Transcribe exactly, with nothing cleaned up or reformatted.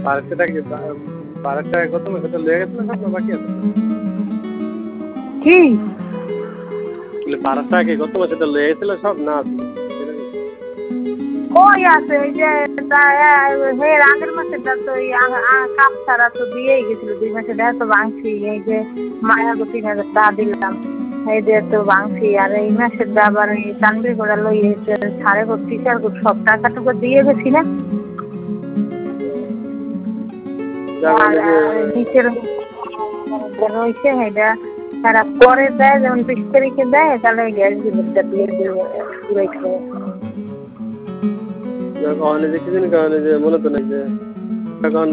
বারোশো টাকা বারোশো টাকা কত সেটা লেগে গেছিল সব না বাকি আছে? কি বারোশো টাকা কি গত মাসে তো লেগে গেছিল সব না? কই আছে এই যে এর আগের মাসেরটা তো কাপ ছাড়া তো দিয়েই গেছিল, দুই মাসে দেখা তো ভাঙছি। এই যে মায়া তিন হাজার টাকা দিলাম, এই যে তো ভাঙছি। আর এই মাসের আবার এই তানবির করে লই সাড়ে কোট টিচার কোট সব টাকাটুকু দিয়ে গেছি না। নিচের রয়েছে এটা তারা পরে দেয়, যেমন বিশ তারিখে দেয় তাহলে গ্যাস বিলটা দিয়ে দেবো পুরাই খাবো। যে কিছু কারণে যে মনে তো নাই যে